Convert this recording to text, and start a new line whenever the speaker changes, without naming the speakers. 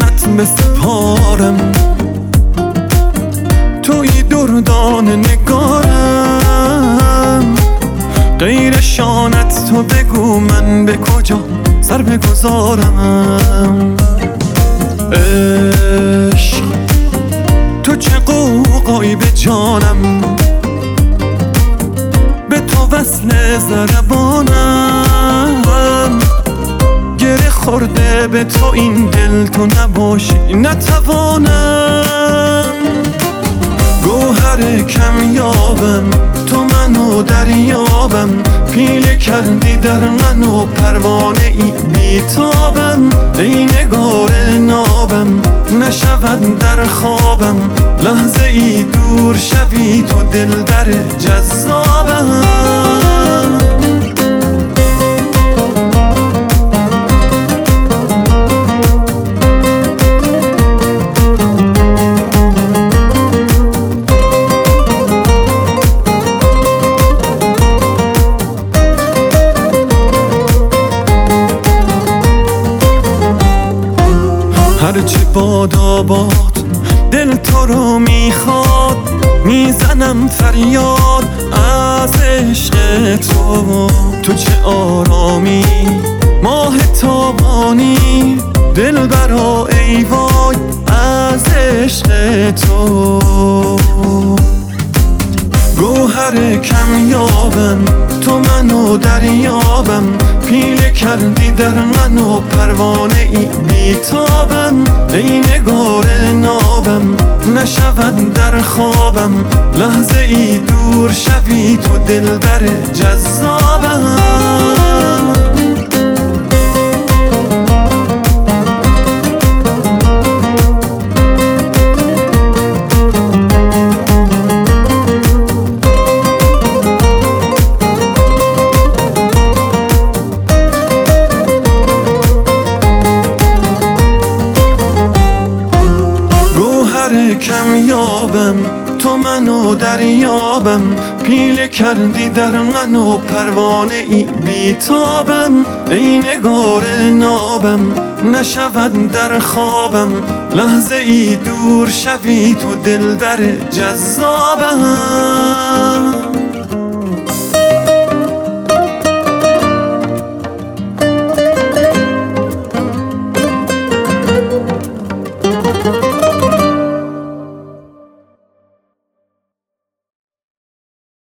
چشمت بسپارم، توی دردان نگارم. غیر شانت تو بگو من به کجا سر بگذارم. عشق تو چه قوقایی به جانم، به تو وصل ضربانم. گره خورده به تو این دل، تو نباشی نتوانم. گوهر کمیابم تو منو دریابم، پیله کردی در منو پروانه ای بیتابم. ای نگار نابم نشود در خوابم، لحظه ای دور شوی تو دلبر جذابم. هرچی بادا باد دل تو رو میخواد، میزنم فریاد از عشق تو. تو چه آرامی ماه تابانی، دل برا ای وای از عشق تو. گوهر کمیابم تو منو دریابم، پیله کردی در منو پروانه ای بیتابم. ای نگار نابم نشود در خوابم، لحظه ای دور شوی تو دلبر جذابم. کمیابم تو منو دریابم، پیله کردی در منو پروانه ای بیتابم. ای نگار نابم نشود در خوابم، لحظه ای دور شوی تو دلبر جذابم.